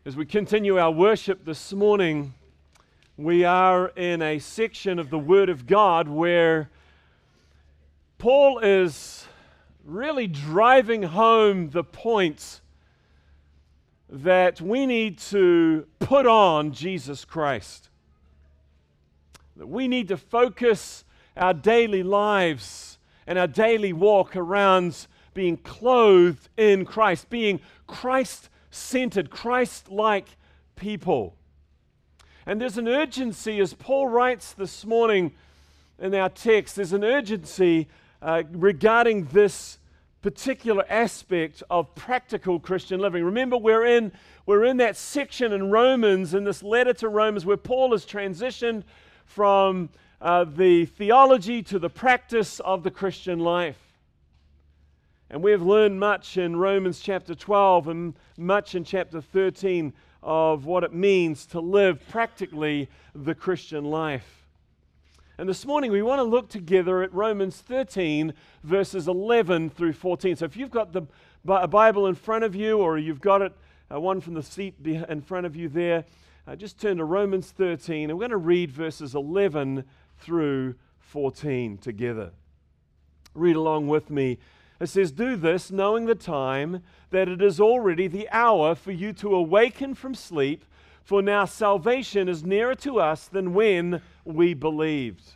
As we continue our worship this morning, we are in a section of the Word of God where Paul is really driving home the point that we need to put on Jesus Christ. That we need to focus our daily lives and our daily walk around being clothed in Christ, being Christ-centered, Christ-like people. And there's an urgency, as Paul writes this morning in our text, there's an urgency regarding this particular aspect of practical Christian living. Remember, we're in that section in Romans, in this letter to Romans, where Paul has transitioned from the theology to the practice of the Christian life. And we have learned much in Romans chapter 12 and much in chapter 13 of what it means to live practically the Christian life. And this morning we want to look together at Romans 13 verses 11 through 14. So if you've got a Bible in front of you, or you've got it one from the seat in front of you there, just turn to Romans 13 and we're going to read verses 11 through 14 together. Read along with me. It says, "Do this, knowing the time, that it is already the hour for you to awaken from sleep, for now salvation is nearer to us than when we believed.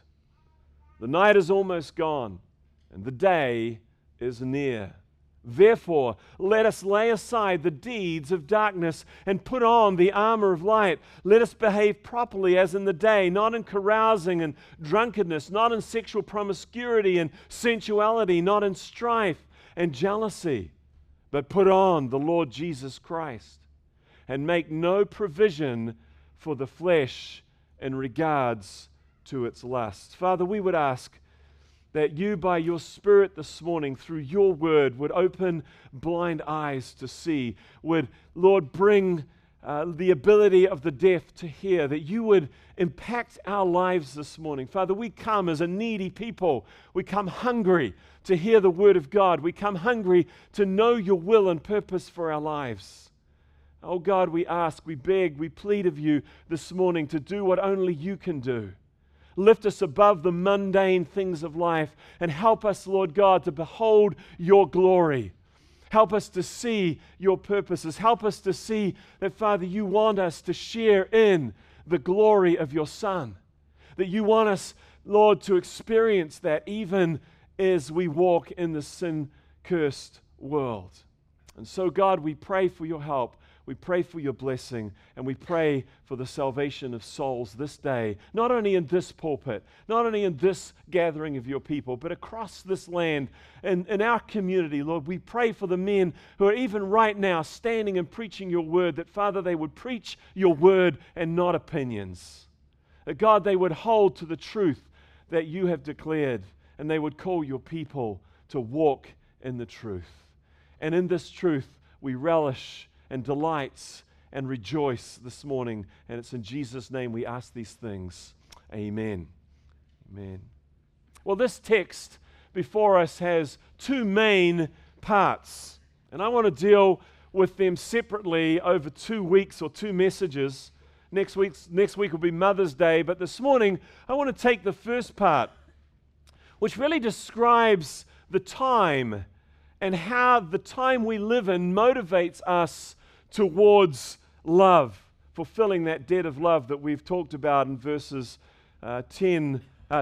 The night is almost gone, and the day is near. Therefore, let us lay aside the deeds of darkness and put on the armor of light. Let us behave properly as in the day, not in carousing and drunkenness, not in sexual promiscuity and sensuality, not in strife and jealousy, but put on the Lord Jesus Christ and make no provision for the flesh in regards to its lusts." Father, we would ask that you, by your Spirit this morning, through your word, would open blind eyes to see, would, Lord, bring the ability of the deaf to hear, that you would impact our lives this morning. Father, we come as a needy people. We come hungry to hear the word of God. We come hungry to know your will and purpose for our lives. Oh God, we ask, we beg, we plead of you this morning to do what only you can do. Lift us above the mundane things of life and help us, Lord God, to behold your glory. Help us to see your purposes. Help us to see that, Father, you want us to share in the glory of your Son. That you want us, Lord, to experience that even as we walk in the sin-cursed world. And so, God, we pray for your help. We pray for your blessing, and we pray for the salvation of souls this day, not only in this pulpit, not only in this gathering of your people, but across this land and in our community, Lord. We pray for the men who are even right now standing and preaching your word, that, Father, they would preach your word and not opinions. That, God, they would hold to the truth that you have declared, and they would call your people to walk in the truth. And in this truth, we relish and delights and rejoice this morning. And it's in Jesus' name we ask these things. Amen. Amen. Well, this text before us has two main parts. And I want to deal with them separately over 2 weeks or 2 messages. Next week will be Mother's Day. But this morning, I want to take the first part, which really describes the time and how the time we live in motivates us towards love, fulfilling that debt of love that we've talked about in verses 8,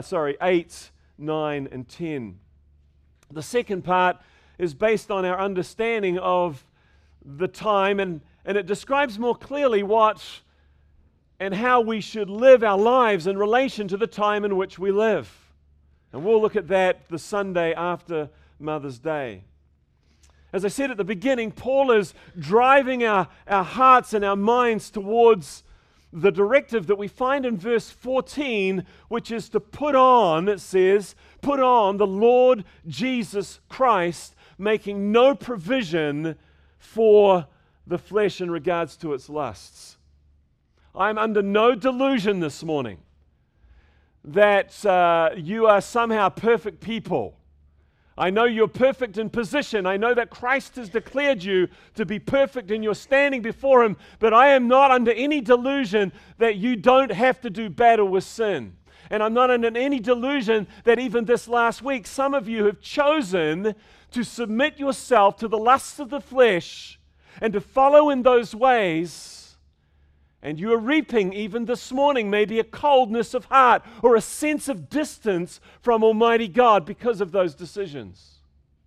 9, and 10. The second part is based on our understanding of the time, and it describes more clearly what and how we should live our lives in relation to the time in which we live. And we'll look at that the Sunday after Mother's Day. As I said at the beginning, Paul is driving our hearts and our minds towards the directive that we find in verse 14, which is to put on, it says, put on the Lord Jesus Christ, making no provision for the flesh in regards to its lusts. I'm under no delusion this morning that you are somehow perfect people. I know you're perfect in position. I know that Christ has declared you to be perfect and you're standing before Him, but I am not under any delusion that you don't have to do battle with sin. And I'm not under any delusion that even this last week, some of you have chosen to submit yourself to the lusts of the flesh and to follow in those ways. And you are reaping, even this morning, maybe a coldness of heart or a sense of distance from Almighty God because of those decisions.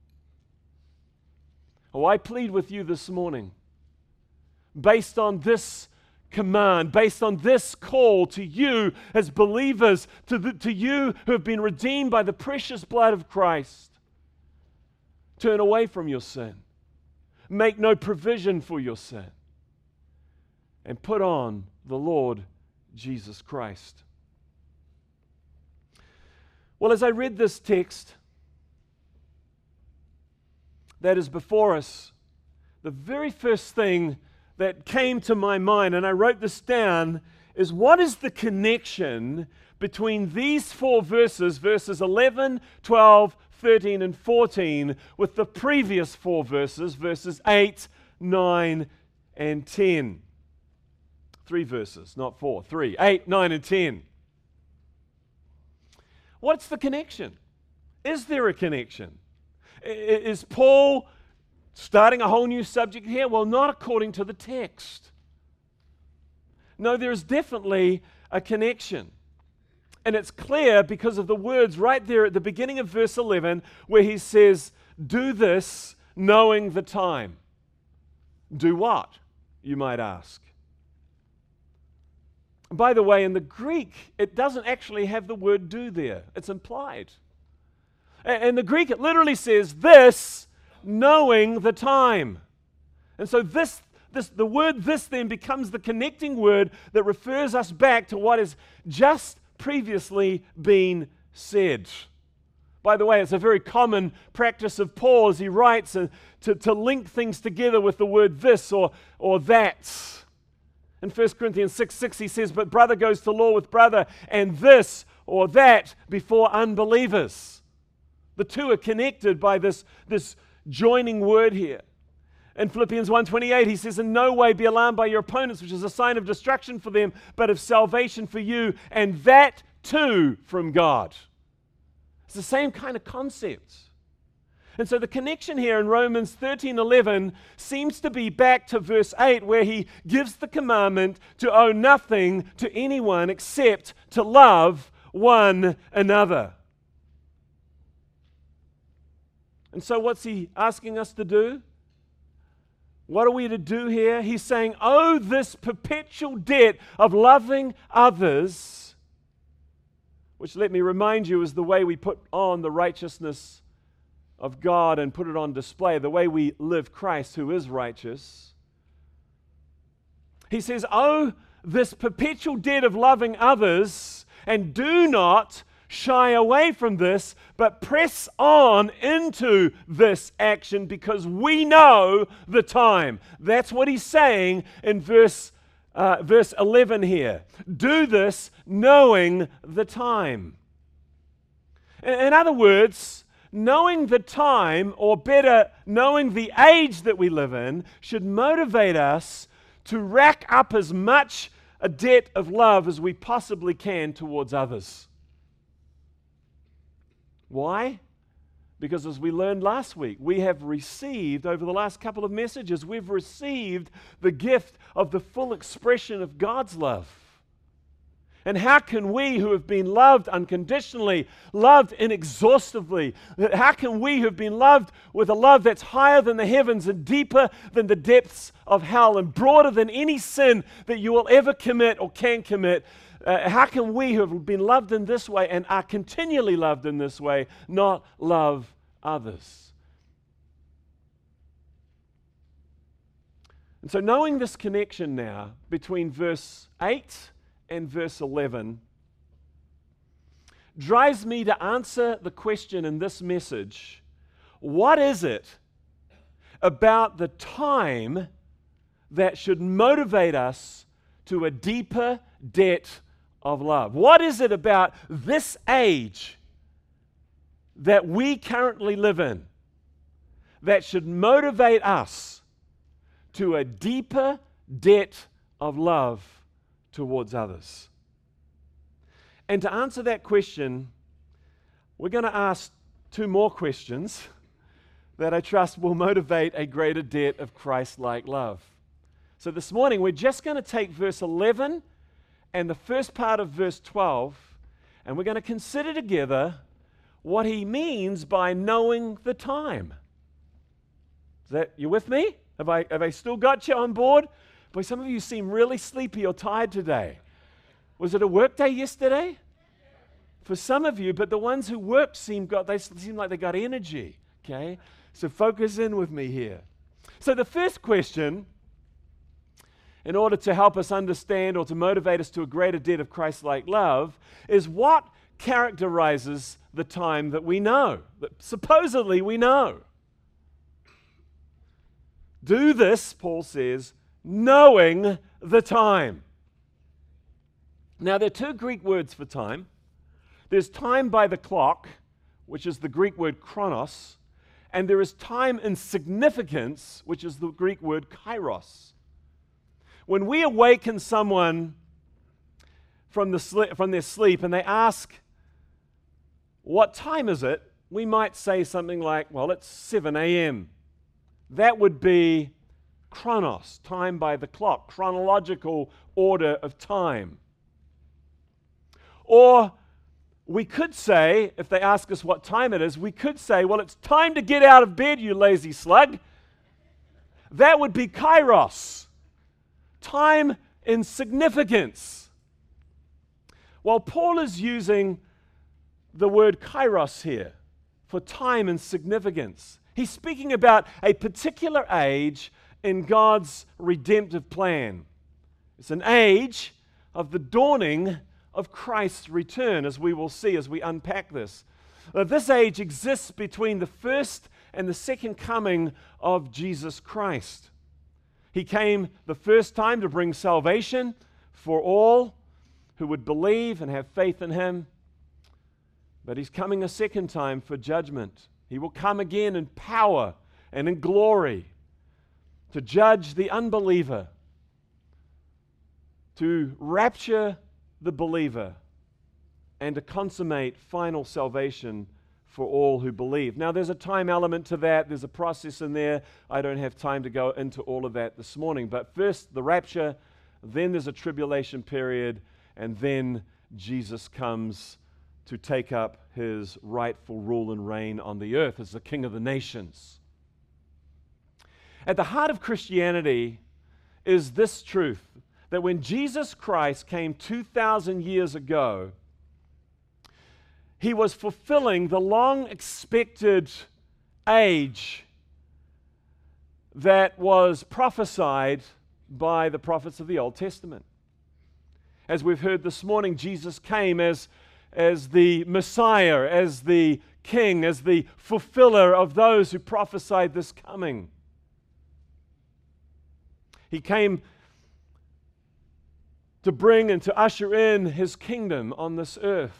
Oh, I plead with you this morning, based on this command, based on this call to you as believers, to you who have been redeemed by the precious blood of Christ, turn away from your sin. Make no provision for your sin. And put on the Lord Jesus Christ. Well, as I read this text that is before us, the very first thing that came to my mind, and I wrote this down, is what is the connection between these four verses, verses 11, 12, 13, and 14, with the previous four verses, verses 8, 9, and 10. 3 verses, not 4. 3, 8, 9, and 10. What's the connection? Is there a connection? Is Paul starting a whole new subject here? Well, not according to the text. No, there is definitely a connection. And it's clear because of the words right there at the beginning of verse 11 where he says, "Do this knowing the time." Do what, you might ask? By the way, in the Greek, it doesn't actually have the word do there. It's implied. In the Greek, it literally says, this, knowing the time. And so the word this then becomes the connecting word that refers us back to what has just previously been said. By the way, it's a very common practice of Paul as he writes to link things together with the word this or that. In 1 Corinthians 6:6 he says, "But brother goes to law with brother, and this or that before unbelievers." The two are connected by this joining word here. In Philippians 1:28 he says, "In no way be alarmed by your opponents, which is a sign of destruction for them, but of salvation for you, and that too from God." It's the same kind of concept. And so the connection here in Romans 13:11 seems to be back to verse 8 where he gives the commandment to owe nothing to anyone except to love one another. And so what's he asking us to do? What are we to do here? He's saying, owe this perpetual debt of loving others, which, let me remind you, is the way we put on the righteousness of God and put it on display, the way we live Christ who is righteous. He says, owe this perpetual debt of loving others, and do not shy away from this, but press on into this action because we know the time. That's what he's saying in verse 11 here. Do this knowing the time. In other words, knowing the time, or better, knowing the age that we live in, should motivate us to rack up as much a debt of love as we possibly can towards others. Why? Because as we learned last week, we have received, over the last couple of messages, we've received the gift of the full expression of God's love. And how can we who have been loved unconditionally, loved inexhaustively, how can we who have been loved with a love that's higher than the heavens and deeper than the depths of hell and broader than any sin that you will ever commit or can commit, how can we who have been loved in this way and are continually loved in this way not love others? And so knowing this connection now between verse 8 and verse 11 drives me to answer the question in this message: what is it about the time that should motivate us to a deeper debt of love? What is it about this age that we currently live in that should motivate us to a deeper debt of love towards others? And to answer that question, we're going to ask two more questions that I trust will motivate a greater debt of Christ-like love. So this morning, we're just going to take verse 11 and the first part of verse 12, and we're going to consider together what he means by knowing the time. Is that, you with me? Have I still got you on board? Boy, some of you seem really sleepy or tired today. Was it a work day yesterday? For some of you, but the ones who worked seem like they got energy. Okay? So focus in with me here. So the first question, in order to help us understand or to motivate us to a greater debt of Christ-like love, is what characterizes the time that we know, that supposedly we know. Do this, Paul says, knowing the time. Now, there are two Greek words for time. There's time by the clock, which is the Greek word chronos, and there is time in significance, which is the Greek word kairos. When we awaken someone from their sleep and they ask, what time is it? We might say something like, well, it's 7 a.m. That would be chronos, time by the clock, chronological order of time. Or we could say, if they ask us what time it is, we could say, well, it's time to get out of bed, you lazy slug. That would be kairos, time in significance. While Paul is using the word kairos here for time and significance, he's speaking about a particular age in God's redemptive plan. It's an age of the dawning of Christ's return, as we will see as we unpack this. This age exists between the first and the second coming of Jesus Christ. He came the first time to bring salvation for all who would believe and have faith in him, but he's coming a second time for judgment. He will come again in power and in glory to judge the unbeliever, to rapture the believer, and to consummate final salvation for all who believe. Now, there's a time element to that. There's a process in there. I don't have time to go into all of that this morning. But first, the rapture, then there's a tribulation period, and then Jesus comes to take up his rightful rule and reign on the earth as the King of the nations. At the heart of Christianity is this truth, that when Jesus Christ came 2,000 years ago, he was fulfilling the long-expected age that was prophesied by the prophets of the Old Testament. As we've heard this morning, Jesus came as the Messiah, as the King, as the fulfiller of those who prophesied this coming. He came to bring and to usher in his kingdom on this earth.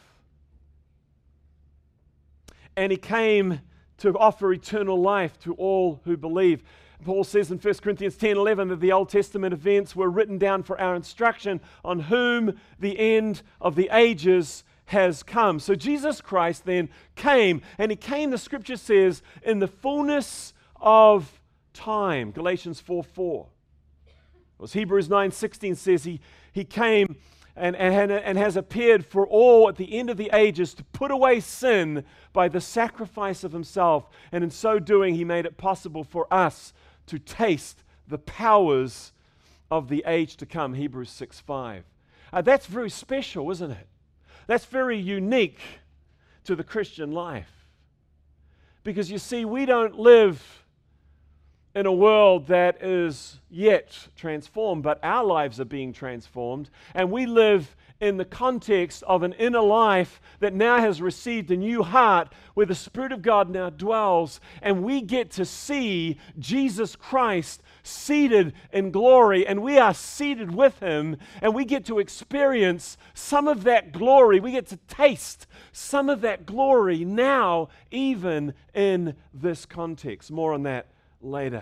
And he came to offer eternal life to all who believe. Paul says in 1 Corinthians 10:11 that the Old Testament events were written down for our instruction, on whom the end of the ages has come. So Jesus Christ then came, and he came, the scripture says, in the fullness of time. Galatians 4:4. As Hebrews 9:16 says, he came and has appeared for all at the end of the ages to put away sin by the sacrifice of himself. And in so doing, he made it possible for us to taste the powers of the age to come. Hebrews 6:5. That's very special, isn't it? That's very unique to the Christian life. Because you see, we don't live in a world that is yet transformed, but our lives are being transformed, and we live in the context of an inner life that now has received a new heart where the Spirit of God now dwells, and we get to see Jesus Christ seated in glory, and we are seated with Him, and we get to experience some of that glory. We get to taste some of that glory now, even in this context. More on that later.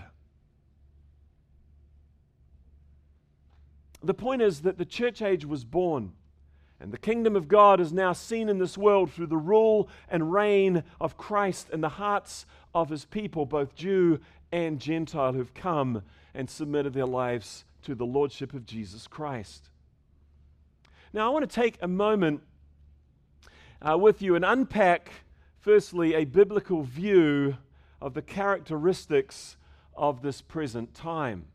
The point is that the church age was born, and the kingdom of God is now seen in this world through the rule and reign of Christ in the hearts of His people, both Jew and Gentile, who've come and submitted their lives to the lordship of Jesus Christ. Now, I want to take a moment with you and unpack, firstly, a biblical view of the characteristics of this present time.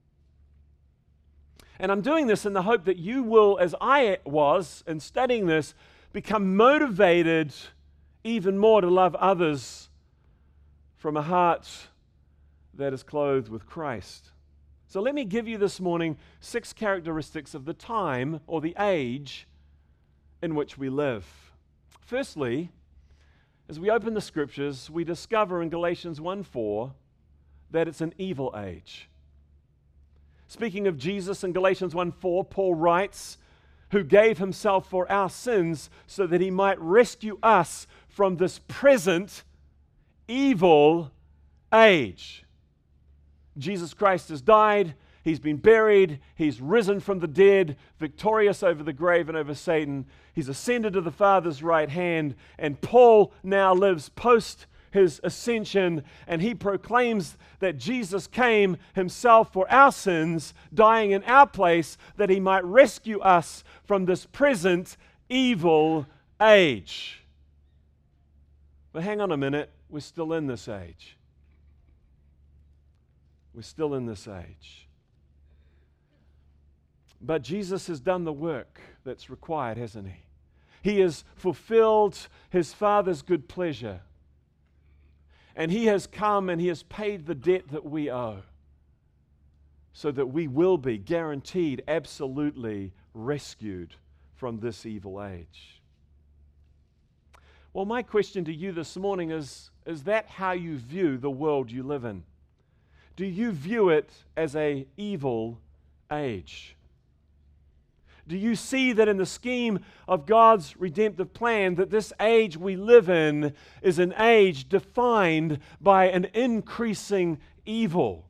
And I'm doing this in the hope that you will, as I was in studying this, become motivated even more to love others from a heart that is clothed with Christ. So let me give you this morning 6 characteristics of the time or the age in which we live. Firstly, as we open the Scriptures, we discover in Galatians 1:4 that it's an evil age. Speaking of Jesus in Galatians 1:4, Paul writes, who gave Himself for our sins so that He might rescue us from this present evil age. Jesus Christ has died, He's been buried, He's risen from the dead, victorious over the grave and over Satan. He's ascended to the Father's right hand, and Paul now lives post His ascension, and he proclaims that Jesus came Himself for our sins, dying in our place, that He might rescue us from this present evil age. But hang on a minute, we're still in this age. We're still in this age. But Jesus has done the work that's required, hasn't He? He has fulfilled His Father's good pleasure. And He has come and He has paid the debt that we owe, so that we will be guaranteed, absolutely rescued from this evil age. Well, my question to you this morning is that how you view the world you live in? Do you view it as an evil age? Do you see that in the scheme of God's redemptive plan that this age we live in is an age defined by an increasing evil?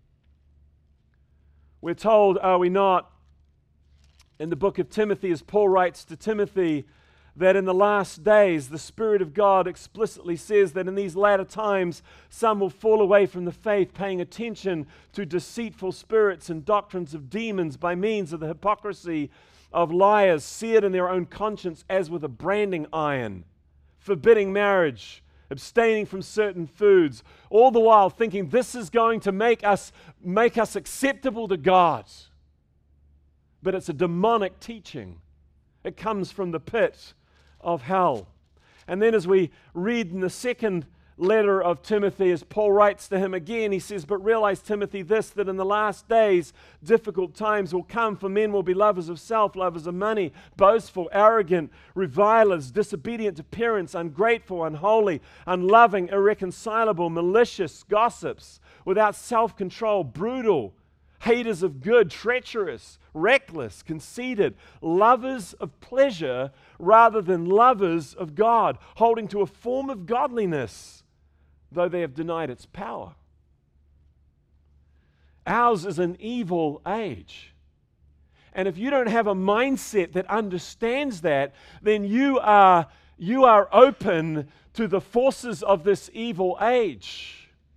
We're told, are we not, in the book of Timothy, as Paul writes to Timothy, that in the last days the Spirit of God explicitly says that in these latter times some will fall away from the faith, paying attention to deceitful spirits and doctrines of demons by means of the hypocrisy of liars, seared in their own conscience as with a branding iron, forbidding marriage, abstaining from certain foods, all the while thinking this is going to make us acceptable to God. But it's a demonic teaching. It comes from the pit of hell. And then as we read in the second letter of Timothy, as Paul writes to him again, he says, but realize, Timothy, this, that in the last days difficult times will come, for men will be lovers of self, lovers of money, boastful, arrogant, revilers, disobedient to parents, ungrateful, unholy, unloving, irreconcilable, malicious, gossips, without self-control, brutal, haters of good, treacherous, reckless, conceited, lovers of pleasure rather than lovers of God, holding to a form of godliness, though they have denied its power. Ours is an evil age. And if you don't have a mindset that understands that, then you are open to the forces of this evil age.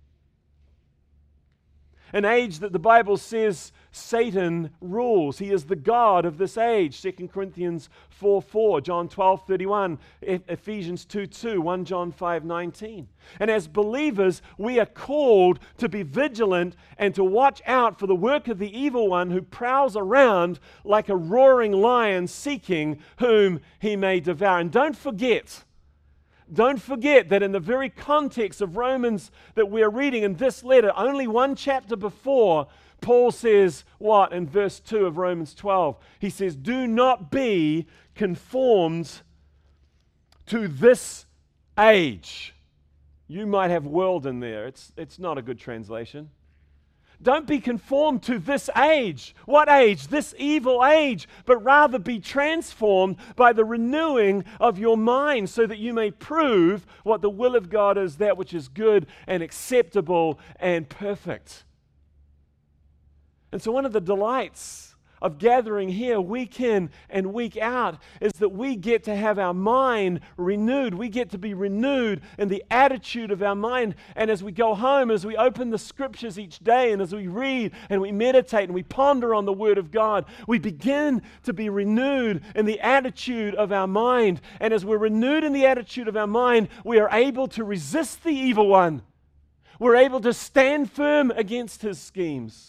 An age that the Bible says Satan rules. He is the god of this age. 2 Corinthians 4:4, John 12:31, Ephesians 2:2, 1 John 5:19. And as believers, we are called to be vigilant and to watch out for the work of the evil one who prowls around like a roaring lion seeking whom he may devour. And don't forget Don't forget that in the very context of Romans that we're reading in this letter, only one chapter before, Paul says what in verse 2 of Romans 12? He says, do not be conformed to this age. You might have world in there. It's not a good translation. Don't be conformed to this age. What age? This evil age. But rather be transformed by the renewing of your mind so that you may prove what the will of God is, that which is good and acceptable and perfect. And so one of the delights of gathering here week in and week out is that we get to have our mind renewed. We get to be renewed in the attitude of our mind. And as we go home, as we open the scriptures each day, and as we read and we meditate and we ponder on the Word of God, we begin to be renewed in the attitude of our mind. And as we're renewed in the attitude of our mind, we are able to resist the evil one. We're able to stand firm against his schemes.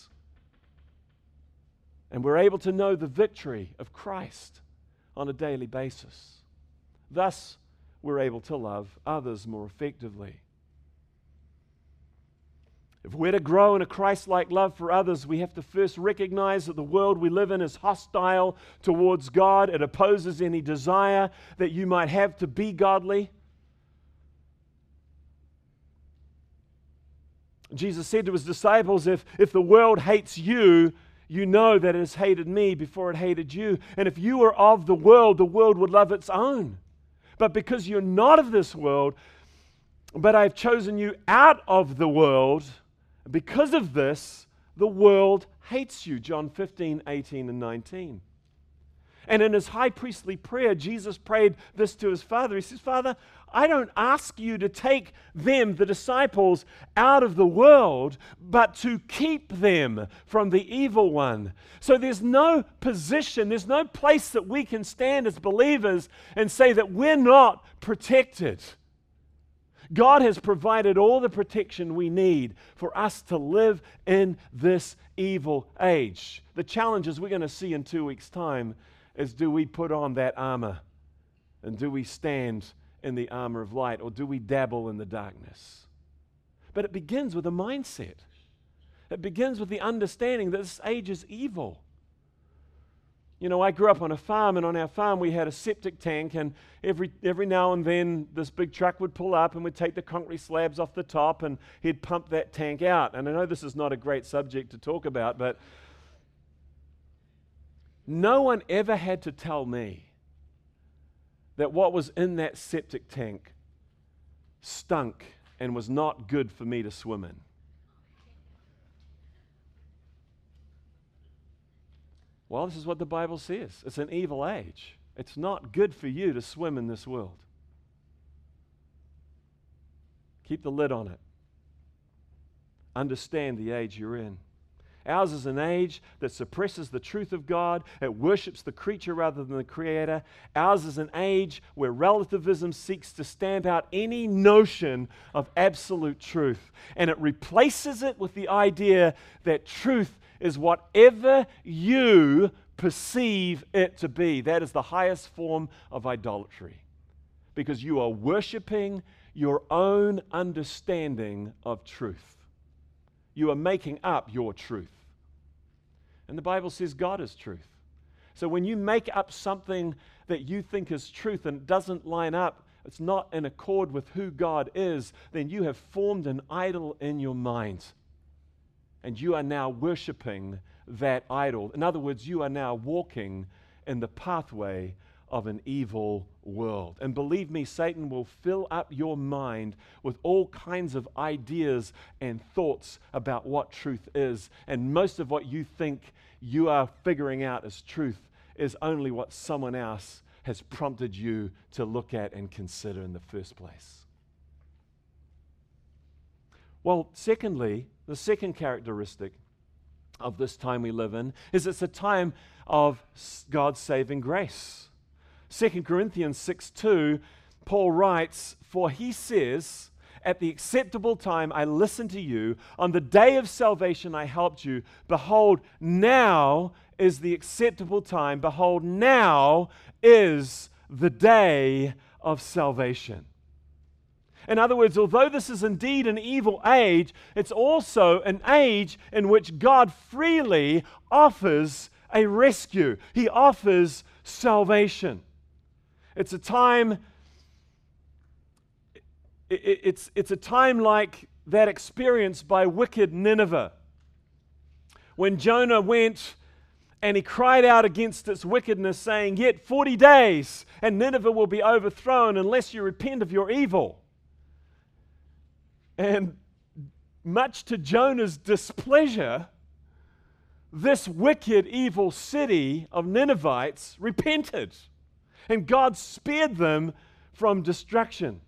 And we're able to know the victory of Christ on a daily basis. Thus, we're able to love others more effectively. If we're to grow in a Christ-like love for others, we have to first recognize that the world we live in is hostile towards God. It opposes any desire that you might have to be godly. Jesus said to his disciples, if the world hates you, you know that it has hated me before it hated you. And if you were of the world would love its own. But because you're not of this world, but I've chosen you out of the world, because of this, the world hates you. John 15, 18, and 19. And in his high priestly prayer, Jesus prayed this to his Father. He says, Father, I don't ask you to take them, the disciples, out of the world, but to keep them from the evil one. So there's no position, there's no place that we can stand as believers and say that we're not protected. God has provided all the protection we need for us to live in this evil age. The challenges we're going to see in 2 weeks' time is, do we put on that armor? And do we stand in the armor of light? Or do we dabble in the darkness? But it begins with a mindset. It begins with the understanding that this age is evil. You know, I grew up on a farm, and on our farm we had a septic tank, and every now and then this big truck would pull up and we'd take the concrete slabs off the top and he'd pump that tank out. And I know this is not a great subject to talk about, but no one ever had to tell me that what was in that septic tank stunk and was not good for me to swim in. Well, this is what the Bible says. It's an evil age. It's not good for you to swim in this world. Keep the lid on it. Understand the age you're in. Ours is an age that suppresses the truth of God. It worships the creature rather than the Creator. Ours is an age where relativism seeks to stamp out any notion of absolute truth. And it replaces it with the idea that truth is whatever you perceive it to be. That is the highest form of idolatry. Because you are worshiping your own understanding of truth. You are making up your truth. And the Bible says God is truth. So when you make up something that you think is truth and it doesn't line up, it's not in accord with who God is, then you have formed an idol in your mind. And you are now worshiping that idol. In other words, you are now walking in the pathway of an evil world. And believe me, Satan will fill up your mind with all kinds of ideas and thoughts about what truth is. And most of what you think you are figuring out as truth is only what someone else has prompted you to look at and consider in the first place. Well, secondly, the second characteristic of this time we live in is it's a time of God's saving grace. 2 Corinthians 6:2, Paul writes, "For he says, at the acceptable time I listened to you, on the day of salvation I helped you. Behold, now is the acceptable time. Behold, now is the day of salvation." In other words, although this is indeed an evil age, it's also an age in which God freely offers a rescue. He offers salvation. It's a time, it's a time like that experienced by wicked Nineveh. When Jonah went and he cried out against its wickedness, saying, "Yet 40 days, and Nineveh will be overthrown unless you repent of your evil." And much to Jonah's displeasure, this wicked, evil city of Ninevites repented, and God spared them from destruction.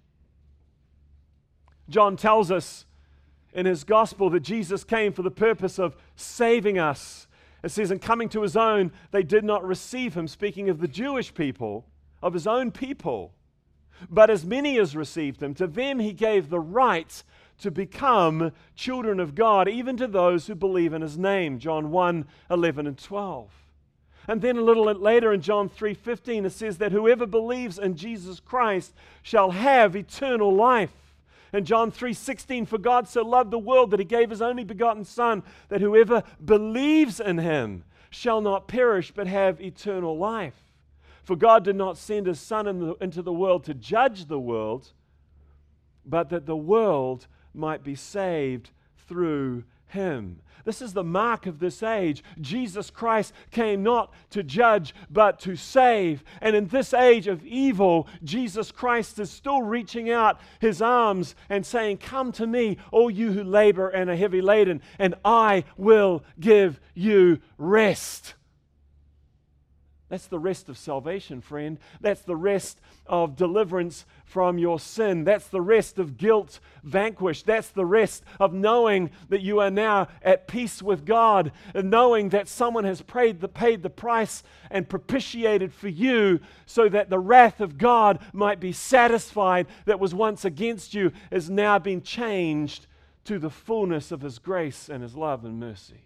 John tells us in his gospel that Jesus came for the purpose of saving us. It says, "In coming to his own, they did not receive him," speaking of the Jewish people, of his own people. "But as many as received him, to them he gave the right to become children of God, even to those who believe in his name." John 1:11 and 12. And then a little later in John 3:15, it says that whoever believes in Jesus Christ shall have eternal life. In John 3:16, "For God so loved the world that he gave his only begotten Son, that whoever believes in him shall not perish but have eternal life. For God did not send his Son into the world to judge the world, but that the world might be saved through him." This is the mark of this age. Jesus Christ came not to judge, but to save. And in this age of evil, Jesus Christ is still reaching out his arms and saying, "Come to me, all you who labor and are heavy laden, and I will give you rest." That's the rest of salvation, friend. That's the rest of deliverance from your sin. That's the rest of guilt vanquished. That's the rest of knowing that you are now at peace with God, and knowing that someone has paid the price and propitiated for you so that the wrath of God might be satisfied that was once against you is now being changed to the fullness of his grace and his love and mercy.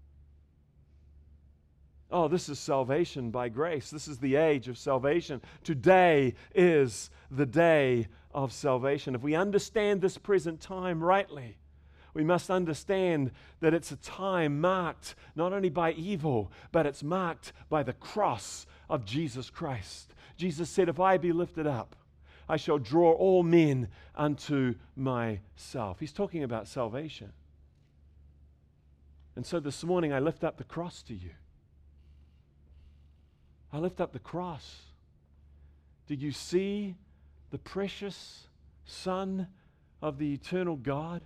Oh, this is salvation by grace. This is the age of salvation. Today is the day of salvation. If we understand this present time rightly, we must understand that it's a time marked not only by evil, but it's marked by the cross of Jesus Christ. Jesus said, "If I be lifted up, I shall draw all men unto myself." He's talking about salvation. And so this morning I lift up the cross to you. I lift up the cross. Do you see the precious Son of the eternal God,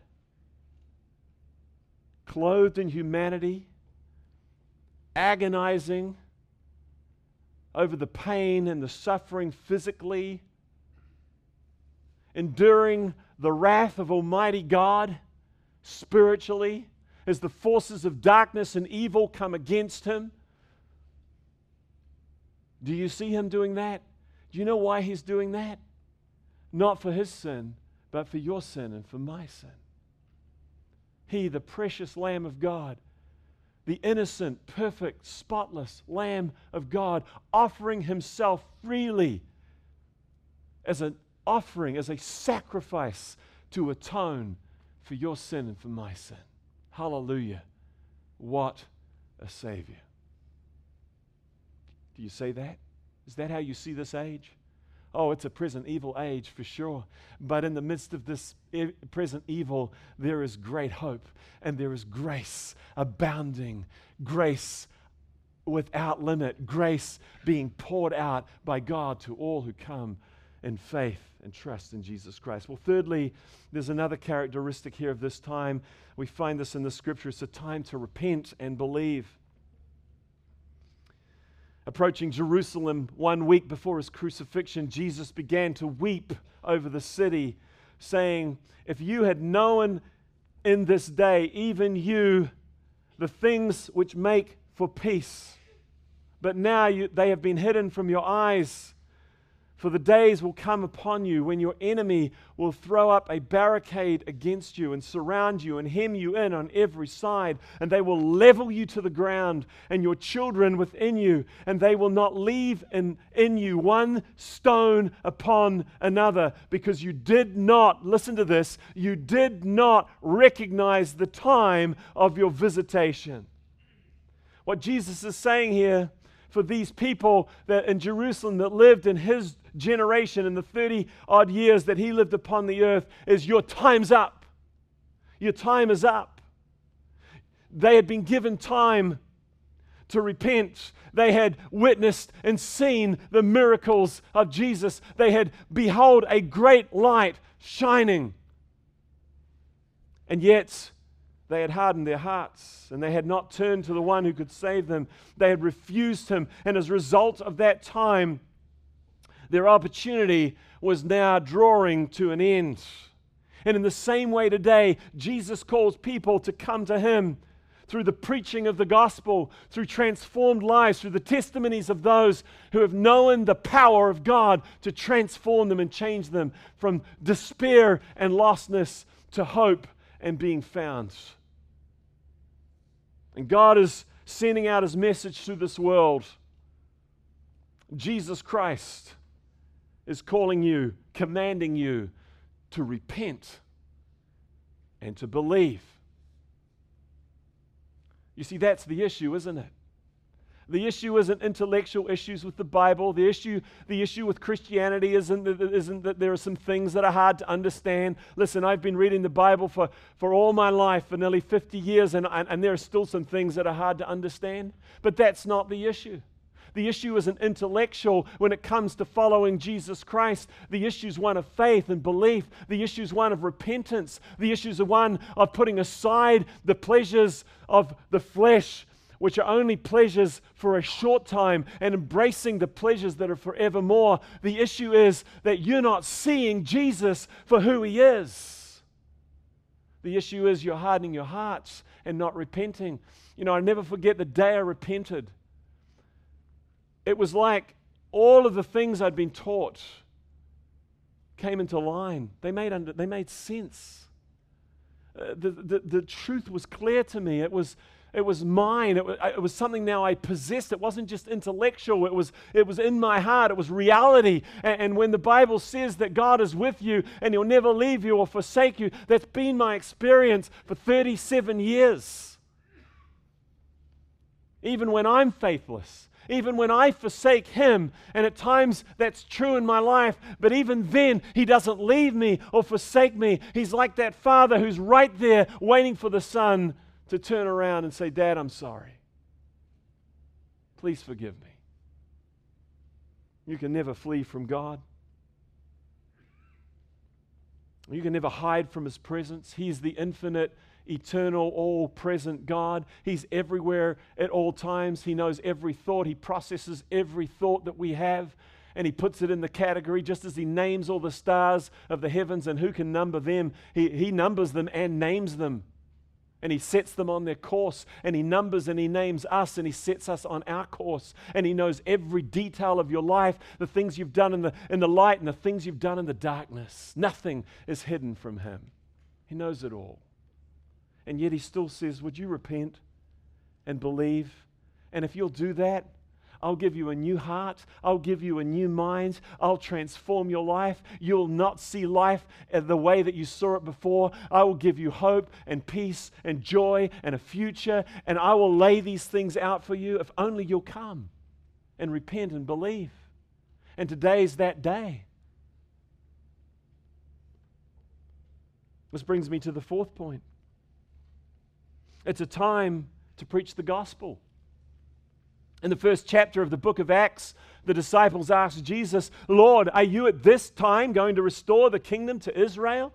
clothed in humanity, agonizing over the pain and the suffering physically, enduring the wrath of Almighty God spiritually as the forces of darkness and evil come against him? Do you see him doing that? Do you know why he's doing that? Not for his sin, but for your sin and for my sin. He, the precious Lamb of God, the innocent, perfect, spotless Lamb of God, offering himself freely as an offering, as a sacrifice to atone for your sin and for my sin. Hallelujah. What a Savior. Do you say that? Is that how you see this age? Oh, it's a present evil age for sure. But in the midst of this present evil, there is great hope and there is grace abounding, grace without limit, grace being poured out by God to all who come in faith and trust in Jesus Christ. Well, thirdly, there's another characteristic here of this time. We find this in the Scripture. It's a time to repent and believe. Approaching Jerusalem 1 week before his crucifixion, Jesus began to weep over the city, saying, "If you had known in this day, even you, the things which make for peace, but now they have been hidden from your eyes. For the days will come upon you when your enemy will throw up a barricade against you and surround you and hem you in on every side, and they will level you to the ground and your children within you, and they will not leave in you one stone upon another, because you did not, listen to this, you did not recognize the time of your visitation. What Jesus is saying here for these people that in Jerusalem that lived in his generation in the 30-odd years that he lived upon the earth is, your time's up. Your time is up. They had been given time to repent. They had witnessed and seen the miracles of Jesus. They had beheld a great light shining. And yet they had hardened their hearts, and they had not turned to the one who could save them. They had refused him, and as a result of that time, their opportunity was now drawing to an end. And in the same way today, Jesus calls people to come to him through the preaching of the gospel, through transformed lives, through the testimonies of those who have known the power of God to transform them and change them from despair and lostness to hope and being found. And God is sending out his message to this world. Jesus Christ is calling you, commanding you to repent and to believe. You see, that's the issue, isn't it? The issue isn't intellectual issues with the Bible. The issue with Christianity isn't that there are some things that are hard to understand. Listen, I've been reading the Bible for all my life, for nearly 50 years, and there are still some things that are hard to understand. But that's not the issue. The issue isn't intellectual when it comes to following Jesus Christ. The issue is one of faith and belief. The issue is one of repentance. The issue is one of putting aside the pleasures of the flesh, which are only pleasures for a short time, and embracing the pleasures that are forevermore. The issue is that you're not seeing Jesus for who he is. The issue is you're hardening your hearts and not repenting. You know, I never forget the day I repented. It was like all of the things I'd been taught came into line. They made sense. The truth was clear to me. It was mine. It was something now I possessed. It wasn't just intellectual. It was in my heart. It was reality. And when the Bible says that God is with you and he'll never leave you or forsake you, that's been my experience for 37 years. Even when I'm faithless, even when I forsake him, and at times that's true in my life, but even then he doesn't leave me or forsake me. He's like that father who's right there waiting for the son to turn around and say, Dad, I'm sorry. Please forgive me. You can never flee from God. You can never hide from his presence. He's the infinite, eternal, all-present God. He's everywhere at all times. He knows every thought. He processes every thought that we have, and he puts it in the category just as he names all the stars of the heavens, and who can number them? He numbers them and names them. And he sets them on their course, and he numbers and he names us, and he sets us on our course, and he knows every detail of your life, the things you've done in the light and the things you've done in the darkness. Nothing is hidden from him. He knows it all. And yet he still says, would you repent and believe? And if you'll do that, I'll give you a new heart. I'll give you a new mind. I'll transform your life. You'll not see life the way that you saw it before. I will give you hope and peace and joy and a future. And I will lay these things out for you if only you'll come and repent and believe. And today's that day. This brings me to the fourth point. It's a time to preach the gospel. In the first chapter of the book of Acts, the disciples asked Jesus, Lord, are you at this time going to restore the kingdom to Israel?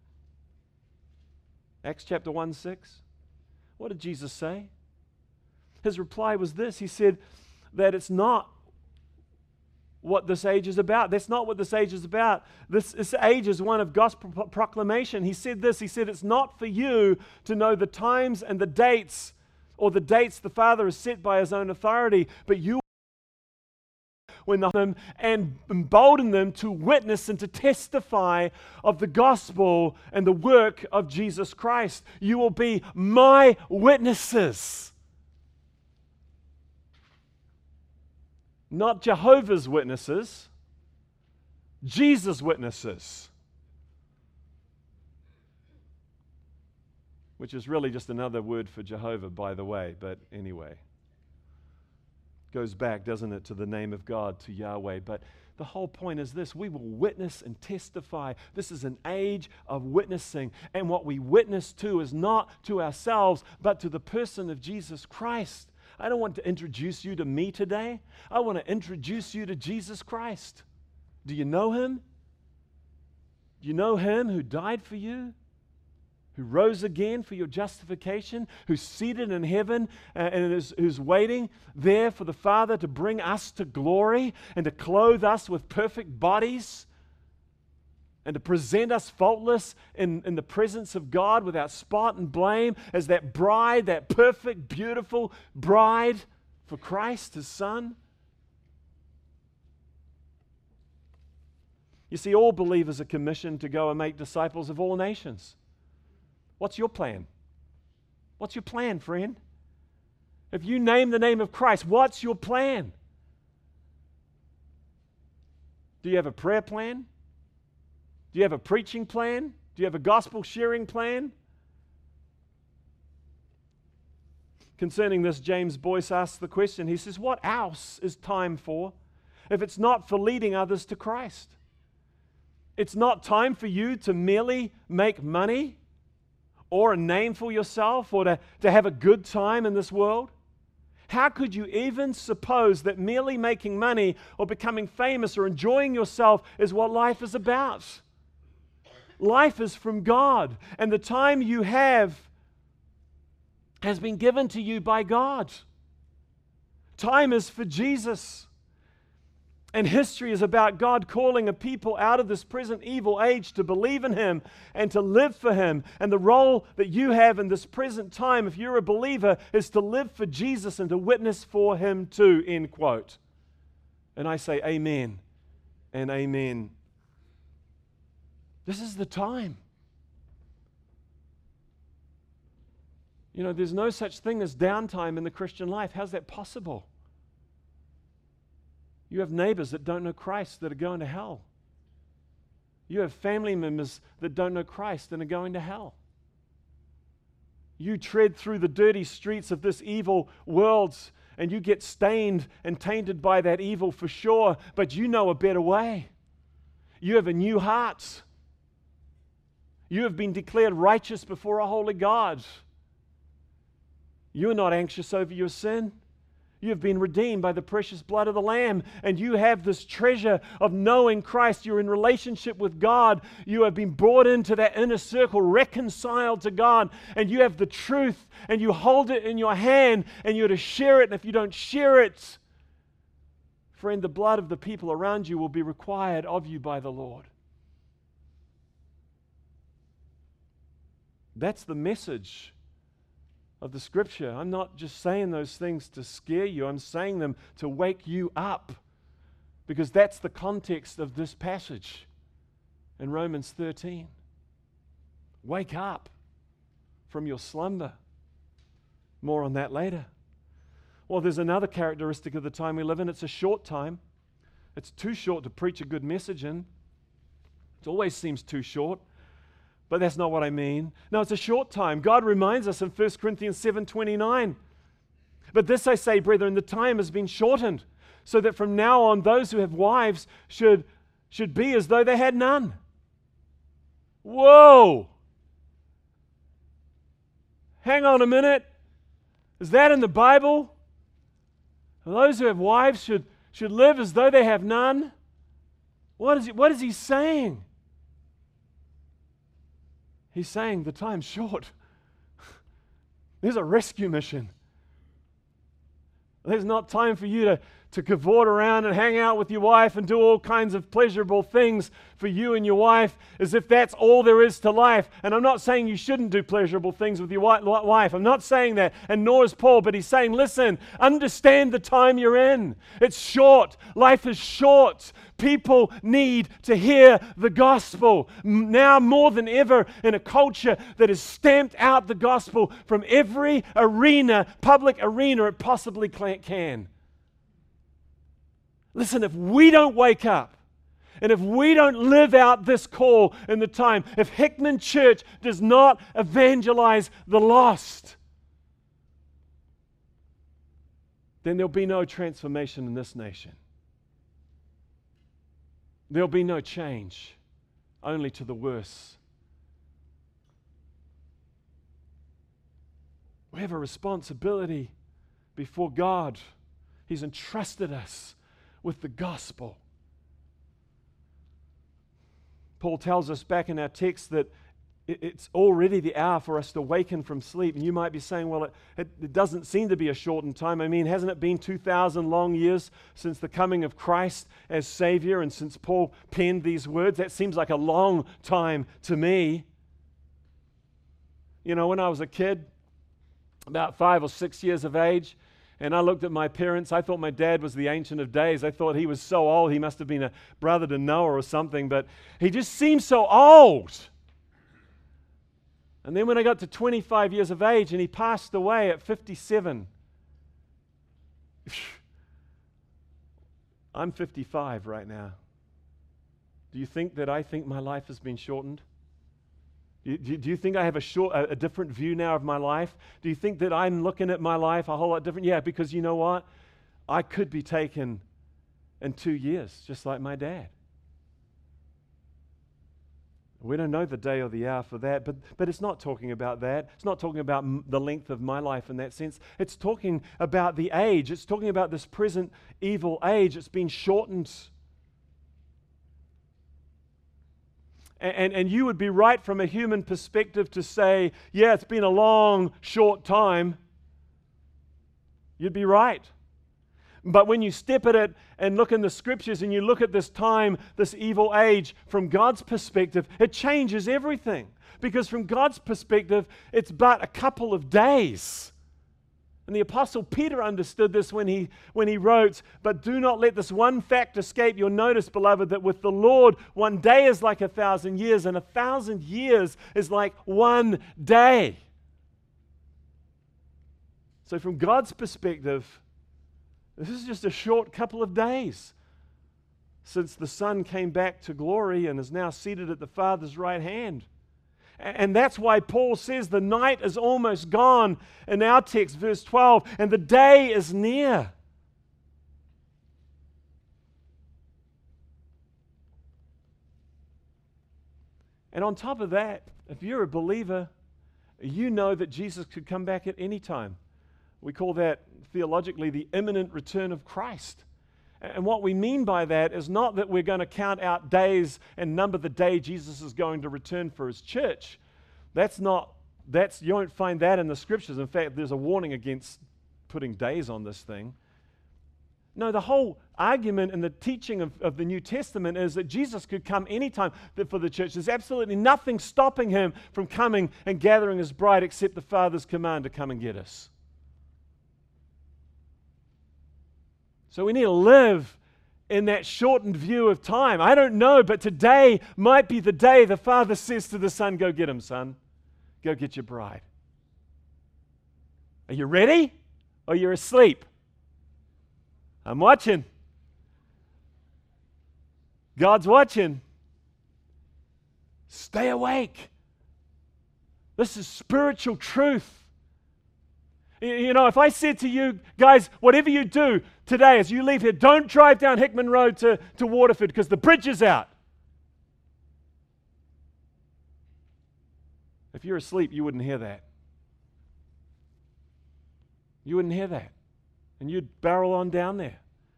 Acts chapter 1:6. What did Jesus say? His reply was this. He said that it's not what this age is about. That's not what this age is about. This age is one of gospel proclamation. He said this. He said, it's not for you to know the times and the dates, or the dates the Father has set by his own authority, but you when them and embolden them to witness and to testify of the gospel and the work of Jesus Christ. You will be my witnesses. Not Jehovah's Witnesses, Jesus' witnesses. Which is really just another word for Jehovah, by the way, but anyway. Goes back, doesn't it, to the name of God, to Yahweh. But the whole point is this: we will witness and testify. This is an age of witnessing. And what we witness to is not to ourselves, but to the person of Jesus Christ. I don't want to introduce you to me today. I want to introduce you to Jesus Christ. Do you know Him? Do you know Him who died for you? Who rose again for your justification? Who's seated in heaven and who's waiting there for the Father to bring us to glory and to clothe us with perfect bodies and to present us faultless in the presence of God without spot and blame as that bride, that perfect, beautiful bride for Christ, His Son. You see, all believers are commissioned to go and make disciples of all nations. What's your plan? What's your plan, friend? If you name the name of Christ, what's your plan? Do you have a prayer plan? Do you have a preaching plan? Do you have a gospel sharing plan? Concerning this, James Boyce asks the question. He says, what else is time for if it's not for leading others to Christ? It's not time for you to merely make money or a name for yourself or to have a good time in this world. How could you even suppose that merely making money or becoming famous or enjoying yourself is what life is about? Life is from God, and the time you have has been given to you by God. Time is for Jesus. And history is about God calling a people out of this present evil age to believe in Him and to live for Him. And the role that you have in this present time, if you're a believer, is to live for Jesus and to witness for Him too, end quote. And I say amen and amen. This is the time. You know, there's no such thing as downtime in the Christian life. How's that possible? You have neighbors that don't know Christ that are going to hell. You have family members that don't know Christ and are going to hell. You tread through the dirty streets of this evil world and you get stained and tainted by that evil for sure, but you know a better way. You have a new heart. You have been declared righteous before a holy God. You are not anxious over your sin. You have been redeemed by the precious blood of the Lamb, and you have this treasure of knowing Christ. You're in relationship with God. You have been brought into that inner circle, reconciled to God, and you have the truth, and you hold it in your hand, and you're to share it. And if you don't share it, friend, the blood of the people around you will be required of you by the Lord. That's the message of the Scripture. I'm not just saying those things to scare you. I'm saying them to wake you up, because that's the context of this passage in Romans 13. Wake up from your slumber. More on that later. Well, there's another characteristic of the time we live in. It's a short time. It's too short to preach a good message in. It always seems too short. But that's not what I mean. No, it's a short time. God reminds us in 1 Corinthians 7:29. But this I say, brethren, the time has been shortened, so that from now on those who have wives should be as though they had none. Whoa! Hang on a minute. Is that in the Bible? Those who have wives should live as though they have none? What is he saying? He's saying the time's short. There's a rescue mission. There's not time for you to cavort around and hang out with your wife and do all kinds of pleasurable things for you and your wife, as if that's all there is to life. And I'm not saying you shouldn't do pleasurable things with your wife. I'm not saying that, and nor is Paul, but he's saying, listen, understand the time you're in. It's short. Life is short. People need to hear the gospel now more than ever, in a culture that has stamped out the gospel from every arena, public arena it possibly can. Listen, if we don't wake up, and if we don't live out this call in the time, if Hickman Church does not evangelize the lost, then there'll be no transformation in this nation. There'll be no change, only to the worse. We have a responsibility before God. He's entrusted us with the gospel. Paul tells us back in our text that it's already the hour for us to waken from sleep. And you might be saying, well, it doesn't seem to be a shortened time. I mean, hasn't it been 2,000 long years since the coming of Christ as Savior and since Paul penned these words? That seems like a long time to me. You know, when I was a kid, about 5 or 6 years of age, and I looked at my parents. I thought my dad was the Ancient of Days. I thought he was so old. He must have been a brother to Noah or something, but he just seemed so old. And then when I got to 25 years of age and he passed away at 57, I'm 55 right now. Do you think that I think my life has been shortened? Do you think I have a different view now of my life? Do you think that I'm looking at my life a whole lot different? Yeah, because you know what? I could be taken in 2 years, just like my dad. We don't know the day or the hour for that, but it's not talking about that. It's not talking about the length of my life in that sense. It's talking about the age. It's talking about this present evil age. It's been shortened. And you would be right from a human perspective to say, yeah, it's been a long, short time. You'd be right. But when you step at it and look in the scriptures and you look at this time, this evil age, from God's perspective, it changes everything. Because from God's perspective, it's but a couple of days. And the Apostle Peter understood this when he wrote, but do not let this one fact escape your notice, beloved, that with the Lord, one day is like 1,000 years, and 1,000 years is like one day. So from God's perspective, this is just a short couple of days since the Son came back to glory and is now seated at the Father's right hand. And that's why Paul says the night is almost gone in our text, verse 12, and the day is near. And on top of that, if you're a believer, you know that Jesus could come back at any time. We call that theologically the imminent return of Christ. And what we mean by that is not that we're going to count out days and number the day Jesus is going to return for his church. You won't find that in the scriptures. In fact, there's a warning against putting days on this thing. No, the whole argument and the teaching of the New Testament is that Jesus could come anytime for the church. There's absolutely nothing stopping him from coming and gathering his bride except the Father's command to come and get us. So we need to live in that shortened view of time. I don't know, but today might be the day the Father says to the Son, go get him, son. Go get your bride. Are you ready? Or you're asleep? I'm watching. God's watching. Stay awake. This is spiritual truth. You know, if I said to you, guys, whatever you do today as you leave here, don't drive down Hickman Road to Waterford because the bridge is out. If you're asleep, you wouldn't hear that. You wouldn't hear that. And you'd barrel on down there.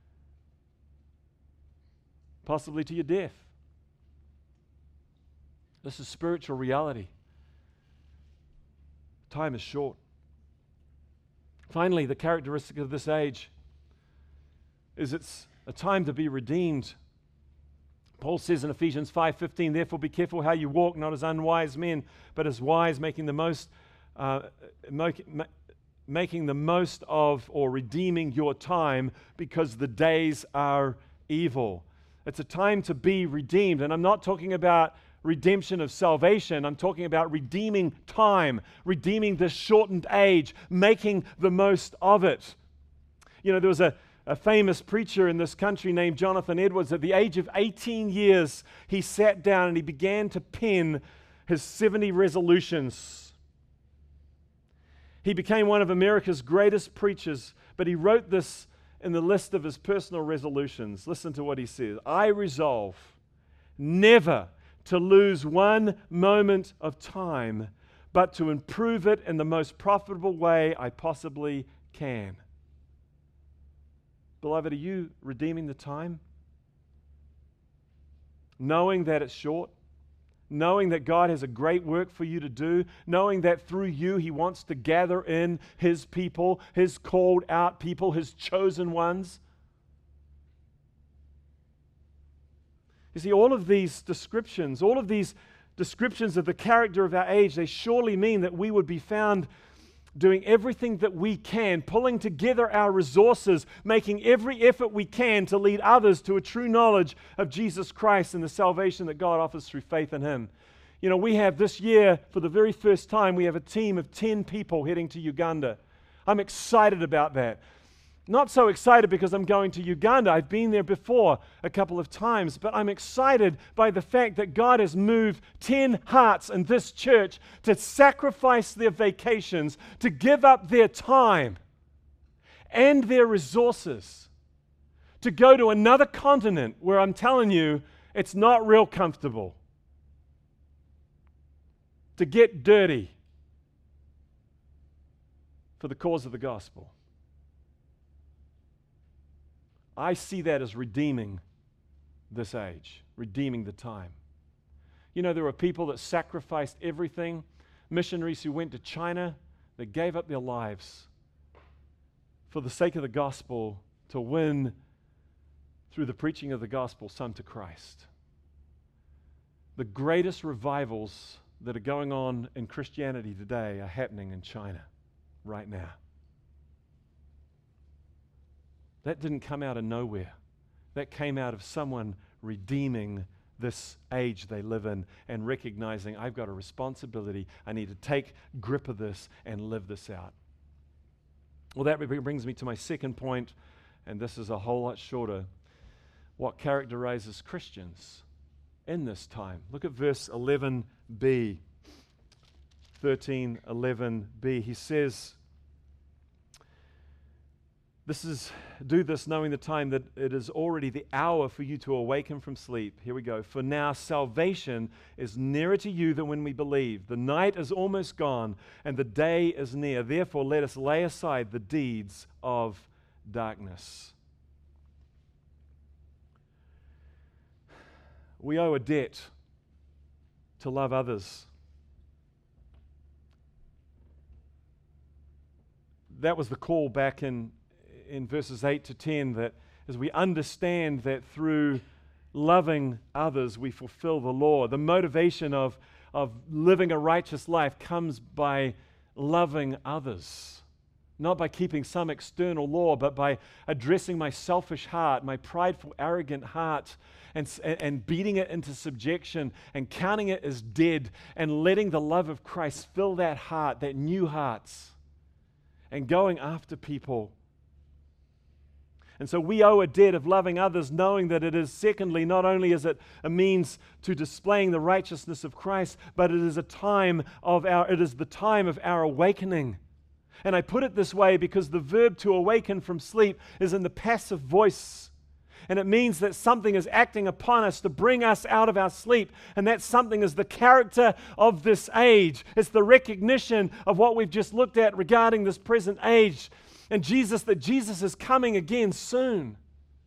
Possibly to your death. This is spiritual reality. Time is short. Finally, the characteristic of this age. is it's a time to be redeemed. Paul says in Ephesians 5:15, therefore be careful how you walk, not as unwise men, but as wise, making the most of or redeeming your time, because the days are evil. It's a time to be redeemed. And I'm not talking about redemption of salvation. I'm talking about redeeming time, redeeming this shortened age, making the most of it. You know, there was a famous preacher in this country named Jonathan Edwards. At the age of 18 years, he sat down and he began to pen his 70 resolutions. He became one of America's greatest preachers, but he wrote this in the list of his personal resolutions. Listen to what he says. I resolve never to lose one moment of time, but to improve it in the most profitable way I possibly can. Beloved, are you redeeming the time? Knowing that it's short, knowing that God has a great work for you to do, knowing that through you He wants to gather in His people, His called out people, His chosen ones. You see, all of these descriptions of the character of our age, they surely mean that we would be found doing everything that we can, pulling together our resources, making every effort we can to lead others to a true knowledge of Jesus Christ and the salvation that God offers through faith in Him. You know, we have this year, for the very first time, we have a team of 10 people heading to Uganda. I'm excited about that. Not so excited because I'm going to Uganda. I've been there before a couple of times, but I'm excited by the fact that God has moved 10 hearts in this church to sacrifice their vacations, to give up their time and their resources to go to another continent where I'm telling you it's not real comfortable, to get dirty for the cause of the gospel. I see that as redeeming this age, redeeming the time. You know, there were people that sacrificed everything, missionaries who went to China, that gave up their lives for the sake of the gospel to win, through the preaching of the gospel, some to Christ. The greatest revivals that are going on in Christianity today are happening in China right now. That didn't come out of nowhere. That came out of someone redeeming this age they live in and recognizing, I've got a responsibility. I need to take grip of this and live this out. Well, that brings me to my second point, and this is a whole lot shorter. What characterizes Christians in this time? Look at verse 11b. 13:11b. He says, do this knowing the time that it is already the hour for you to awaken from sleep. Here we go. For now salvation is nearer to you than when we believed. The night is almost gone and the day is near. Therefore let us lay aside the deeds of darkness. We owe a debt to love others. That was the call back in verses 8 to 10, that as we understand that through loving others we fulfill the law. The motivation of living a righteous life comes by loving others. Not by keeping some external law, but by addressing my selfish heart, my prideful, arrogant heart, and beating it into subjection and counting it as dead and letting the love of Christ fill that heart, that new hearts, and going after people. And so we owe a debt of loving others, knowing that it is, secondly, not only is it a means to displaying the righteousness of Christ, but it is the time of our awakening. And I put it this way because the verb to awaken from sleep is in the passive voice. And it means that something is acting upon us to bring us out of our sleep. And that something is the character of this age. It's the recognition of what we've just looked at regarding this present age. And that Jesus is coming again soon.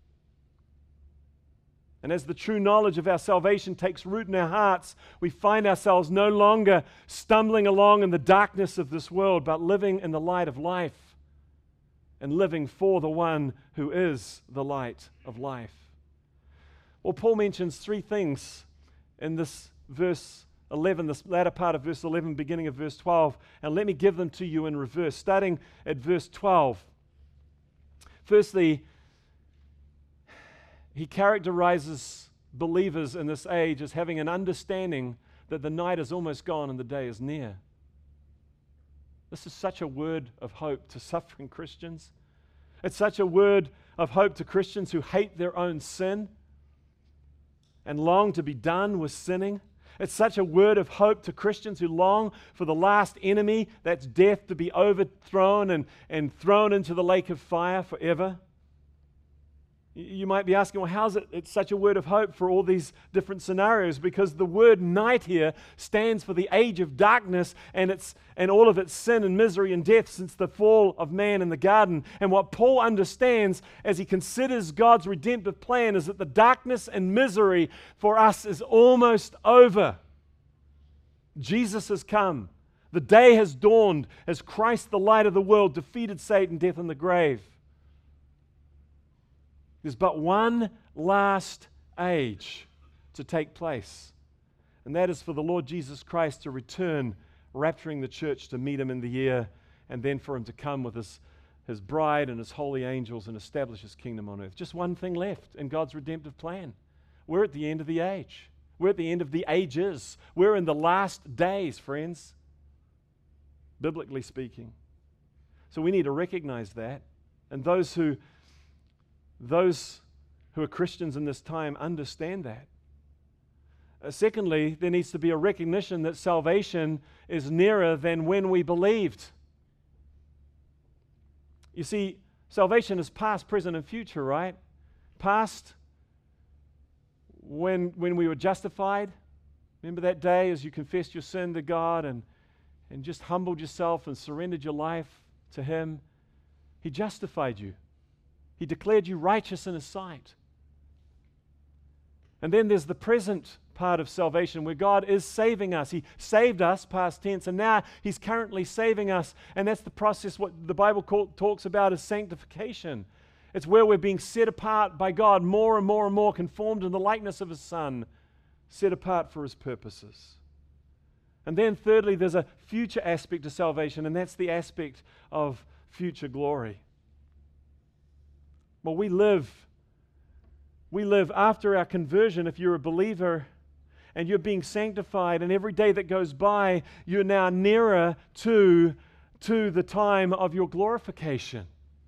And as the true knowledge of our salvation takes root in our hearts, we find ourselves no longer stumbling along in the darkness of this world, but living in the light of life. and living for the one who is the light of life. Well, Paul mentions three things in this verse 11, this latter part of verse 11, beginning of verse 12, and let me give them to you in reverse, starting at verse 12. Firstly, he characterizes believers in this age as having an understanding that the night is almost gone and the day is near. This is such a word of hope to suffering Christians. It's such a word of hope to Christians who hate their own sin and long to be done with sinning. It's such a word of hope to Christians who long for the last enemy, that's death, to be overthrown and thrown into the lake of fire forever. You might be asking, well, how is it's such a word of hope for all these different scenarios? Because the word night here stands for the age of darkness and all of its sin and misery and death since the fall of man in the garden. And what Paul understands as he considers God's redemptive plan is that the darkness and misery for us is almost over. Jesus has come. The day has dawned as Christ, the light of the world, defeated Satan, death, and the grave. There's but one last age to take place, and that is for the Lord Jesus Christ to return, rapturing the church to meet Him in the air, and then for Him to come with His bride and His holy angels and establish His kingdom on earth. Just one thing left in God's redemptive plan. We're at the end of the age. We're at the end of the ages. We're in the last days, friends, biblically speaking. So we need to recognize that, and those who are Christians in this time understand that. Secondly, there needs to be a recognition that salvation is nearer than when we believed. You see, salvation is past, present, and future, right? Past, when we were justified. Remember that day as you confessed your sin to God and just humbled yourself and surrendered your life to Him? He justified you. He declared you righteous in His sight. And then there's the present part of salvation where God is saving us. He saved us, past tense, and now He's currently saving us. And that's the process what the Bible talks about as sanctification. It's where we're being set apart by God more and more and more, conformed in the likeness of His Son, set apart for His purposes. And then thirdly, there's a future aspect to salvation, and that's the aspect of future glory. Well, we live after our conversion. If you're a believer and you're being sanctified, and every day that goes by, you're now nearer to the time of your glorification.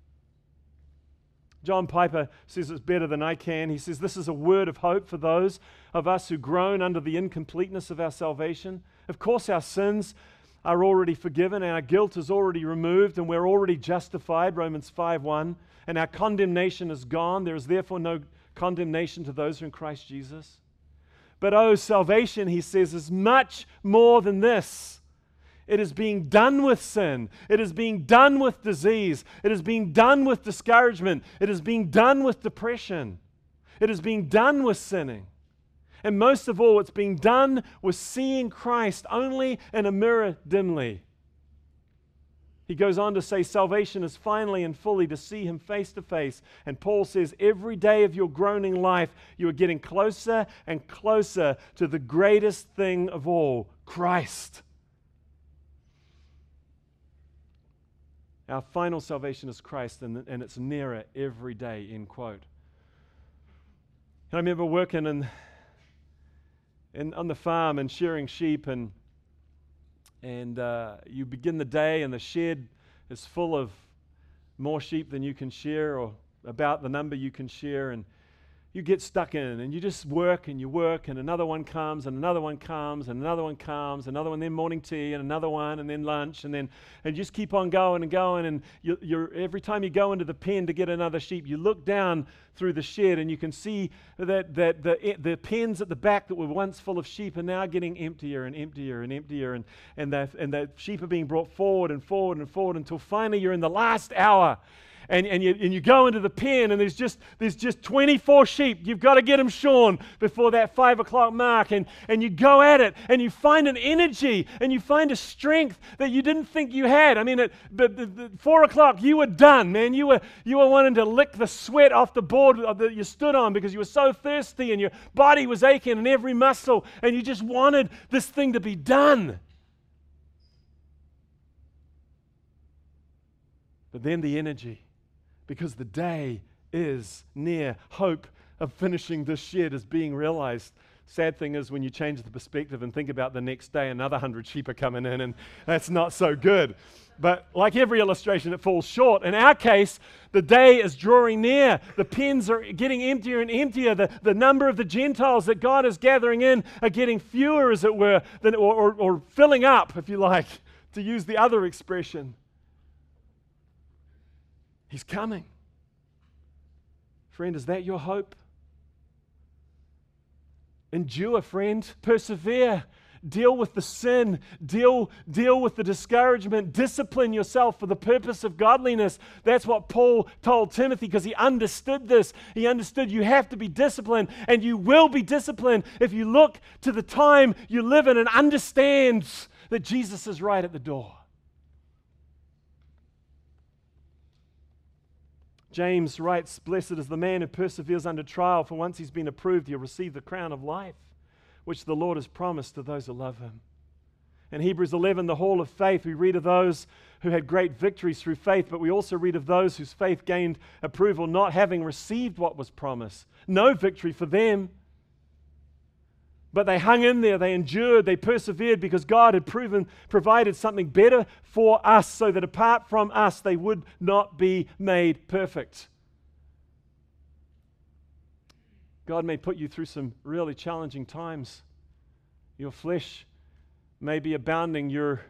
John Piper says it's better than I can. He says this is a word of hope for those of us who groan under the incompleteness of our salvation. Of course, our sins are already forgiven, and our guilt is already removed, and we're already justified, Romans 5:1. And our condemnation is gone. There is therefore no condemnation to those who are in Christ Jesus. But salvation, he says, is much more than this. It is being done with sin. It is being done with disease. It is being done with discouragement. It is being done with depression. It is being done with sinning. And most of all, it's being done with seeing Christ only in a mirror dimly. He goes on to say salvation is finally and fully to see Him face to face. And Paul says every day of your groaning life, you are getting closer and closer to the greatest thing of all, Christ. Our final salvation is Christ, and it's nearer every day, end quote. And I remember working on the farm and shearing sheep, and you begin the day and the shed is full of more sheep than you can shear, or about the number you can shear, and you get stuck in and you just work and another one comes and another one comes and another one comes, another one, then morning tea and another one and then lunch, and you just keep on going and going, and you're every time you go into the pen to get another sheep, you look down through the shed and you can see that the pens at the back that were once full of sheep are now getting emptier and emptier and emptier, and the sheep are being brought forward and forward and forward until finally you're in the last hour. you go into the pen, and there's just 24 sheep. You've got to get them shorn before that 5 o'clock mark, and you go at it, and you find an energy, and you find a strength that you didn't think you had. I mean, at the 4 o'clock, you were done, man. You were wanting to lick the sweat off the board that you stood on because you were so thirsty, and your body was aching in every muscle, and you just wanted this thing to be done. But then the energy, because the day is near. Hope of finishing this shed is being realized. Sad thing is, when you change the perspective and think about the next day, another 100 sheep are coming in, and that's not so good. But like every illustration, it falls short. In our case, the day is drawing near. The pens are getting emptier and emptier. The number of the Gentiles that God is gathering in are getting fewer, as it were, or filling up, if you like, to use the other expression. He's coming. Friend, is that your hope? Endure, friend. Persevere. Deal with the sin. Deal with the discouragement. Discipline yourself for the purpose of godliness. That's what Paul told Timothy, because he understood this. He understood you have to be disciplined, and you will be disciplined if you look to the time you live in and understand that Jesus is right at the door. James writes, "Blessed is the man who perseveres under trial, for once he's been approved, he'll receive the crown of life, which the Lord has promised to those who love him." In Hebrews 11, the hall of faith, we read of those who had great victories through faith, but we also read of those whose faith gained approval, not having received what was promised. No victory for them. But they hung in there, they endured, they persevered, because God had provided something better for us, so that apart from us, they would not be made perfect. God may put you through some really challenging times. Your flesh may be abounding. Your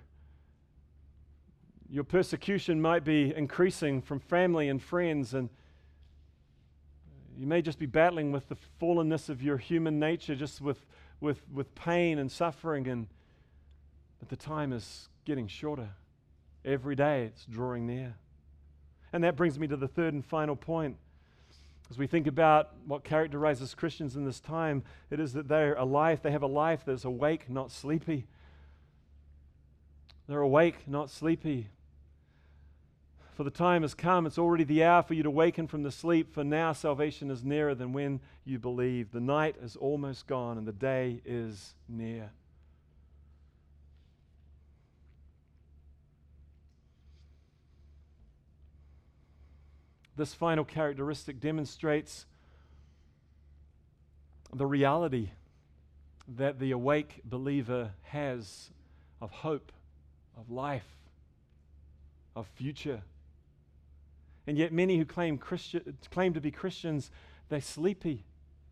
persecution might be increasing from family and friends, and you may just be battling with the fallenness of your human nature, just with pain and suffering, but the time is getting shorter. Every day it's drawing near. And that brings me to the third and final point. As we think about what characterizes Christians in this time, it is that they're alive. They have a life that's awake, not sleepy. They're awake, not sleepy. For the time has come, it's already the hour for you to waken from the sleep, for now salvation is nearer than when you believe. The night is almost gone and the day is near. This final characteristic demonstrates the reality that the awake believer has of hope, of life, of future. And yet many who claim to be Christians, they're sleepy.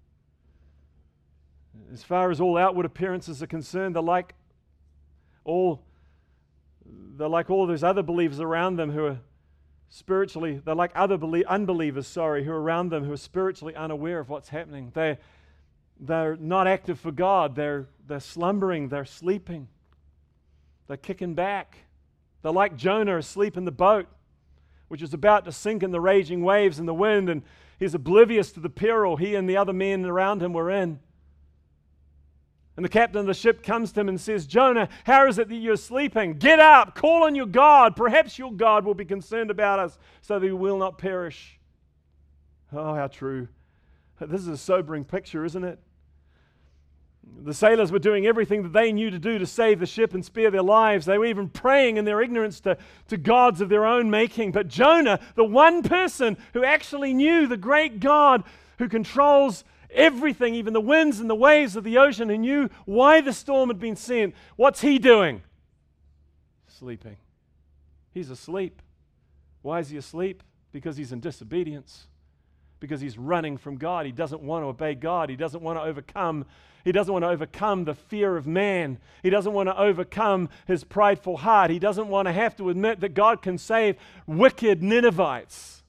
As far as all outward appearances are concerned, they're like all those other believers around them who are spiritually, they're like other unbelievers, who are around them, who are spiritually unaware of what's happening. They're not active for God. They're slumbering. They're sleeping. They're kicking back. They're like Jonah asleep in the boat, which is about to sink in the raging waves and the wind, and he's oblivious to the peril he and the other men around him were in. And the captain of the ship comes to him and says, "Jonah, how is it that you're sleeping? Get up, call on your God. Perhaps your God will be concerned about us so that we will not perish." Oh, how true. This is a sobering picture, isn't it? The sailors were doing everything that they knew to do to save the ship and spare their lives. They were even praying in their ignorance to gods of their own making. But Jonah, the one person who actually knew the great God who controls everything, even the winds and the waves of the ocean, who knew why the storm had been sent, what's he doing? Sleeping. He's asleep. Why is he asleep? Because he's in disobedience. Because he's running from God. He doesn't want to obey God. He doesn't want to overcome the fear of man. He doesn't want to overcome his prideful heart. He doesn't want to have to admit that God can save wicked Ninevites.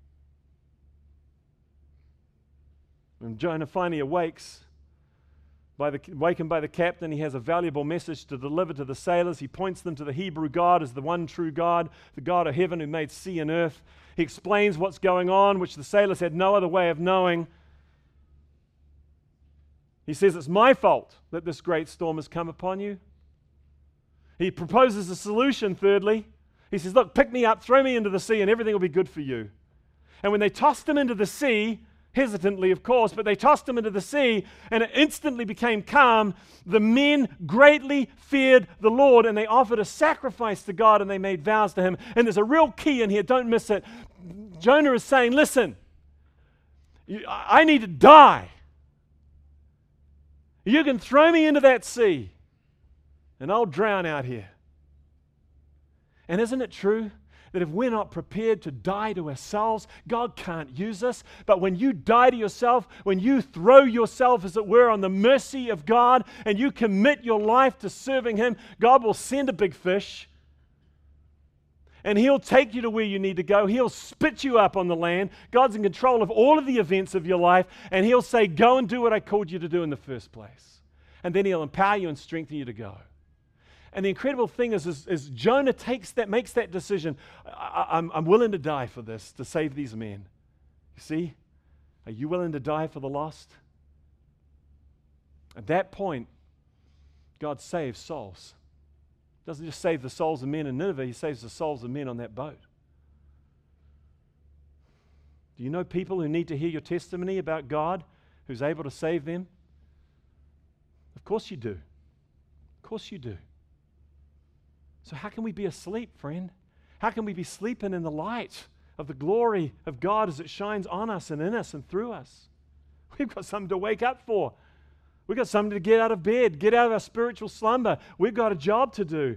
When Jonah finally awakes, wakened by the captain. He has a valuable message to deliver to the sailors. He points them to the Hebrew God as the one true God, the God of heaven who made sea and earth. He explains what's going on, which the sailors had no other way of knowing. He says, it's my fault that this great storm has come upon you. He proposes a solution, thirdly. He says, look, pick me up, throw me into the sea, and everything will be good for you. And when they tossed him into the sea, hesitantly, of course, but they tossed him into the sea, and it instantly became calm. The men greatly feared the Lord, and they offered a sacrifice to God, and they made vows to him. And there's a real key in here, don't miss it. Jonah is saying, listen, I need to die. You can throw me into that sea, and I'll drown out here. And isn't it true that if we're not prepared to die to ourselves, God can't use us? But when you die to yourself, when you throw yourself, as it were, on the mercy of God, and you commit your life to serving Him, God will send a big fish, and He'll take you to where you need to go. He'll spit you up on the land. God's in control of all of the events of your life, and He'll say, go and do what I called you to do in the first place. And then He'll empower you and strengthen you to go. And the incredible thing is Jonah makes that decision. I'm willing to die for this, to save these men. You see? Are you willing to die for the lost? At that point, God saves souls. He doesn't just save the souls of men in Nineveh, He saves the souls of men on that boat. Do you know people who need to hear your testimony about God who's able to save them? Of course you do. Of course you do. So how can we be asleep, friend? How can we be sleeping in the light of the glory of God as it shines on us and in us and through us? We've got something to wake up for. We've got something to get out of bed, get out of our spiritual slumber. We've got a job to do.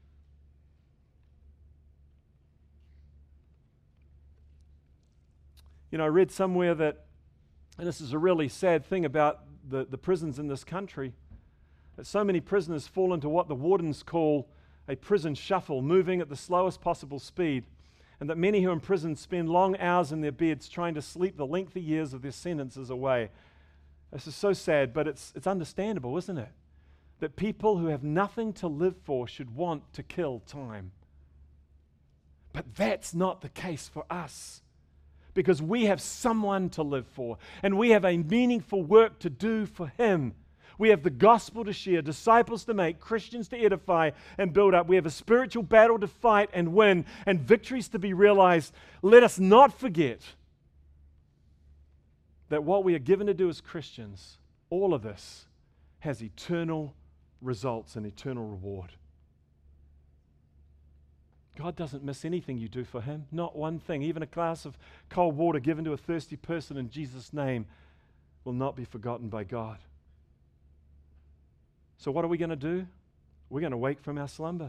You know, I read somewhere that, and this is a really sad thing about the prisons in this country, that so many prisoners fall into what the wardens call a prison shuffle, moving at the slowest possible speed, and that many who are in prison spend long hours in their beds trying to sleep the lengthy years of their sentences away. This is so sad, but it's understandable, isn't it? That people who have nothing to live for should want to kill time. But that's not the case for us, because we have someone to live for, and we have a meaningful work to do for Him. We have the gospel to share, disciples to make, Christians to edify and build up. We have a spiritual battle to fight and win, and victories to be realized. Let us not forget that what we are given to do as Christians, all of this, has eternal results and eternal reward. God doesn't miss anything you do for Him, not one thing. Even a glass of cold water given to a thirsty person in Jesus' name will not be forgotten by God. So what are we going to do? We're going to wake from our slumber.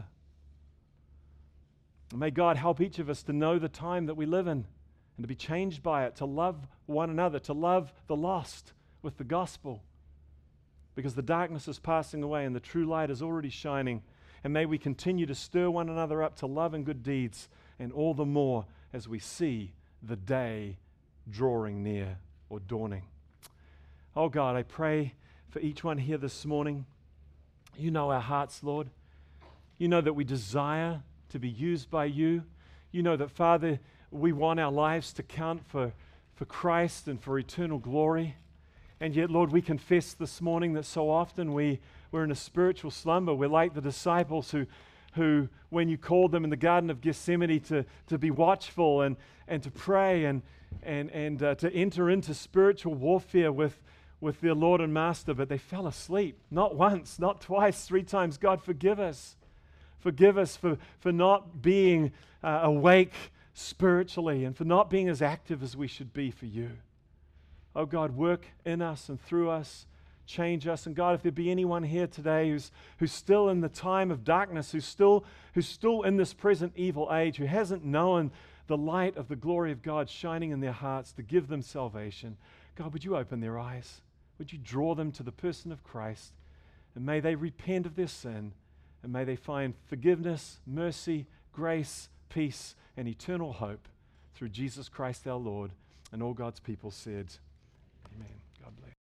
And may God help each of us to know the time that we live in and to be changed by it, to love one another, to love the lost with the gospel, because the darkness is passing away and the true light is already shining. And may we continue to stir one another up to love and good deeds, and all the more as we see the day drawing near or dawning. Oh God, I pray for each one here this morning. You know our hearts, Lord. You know that we desire to be used by You. You know that, Father, we want our lives to count for Christ and for eternal glory. And yet, Lord, we confess this morning that so often we're in a spiritual slumber. We're like the disciples who when You called them in the Garden of Gethsemane to be watchful and to pray and to enter into spiritual warfare with their Lord and Master, but they fell asleep. Not once, not twice, 3 times. God, forgive us. Forgive us for not being awake spiritually and for not being as active as we should be for You. Oh God, work in us and through us. Change us. And God, if there be anyone here today who's still in the time of darkness, who's still in this present evil age, who hasn't known the light of the glory of God shining in their hearts to give them salvation, God, would You open their eyes? Would You draw them to the person of Christ? And may they repent of their sin, and may they find forgiveness, mercy, grace, peace, and eternal hope through Jesus Christ our Lord. And all God's people said, Amen. God bless.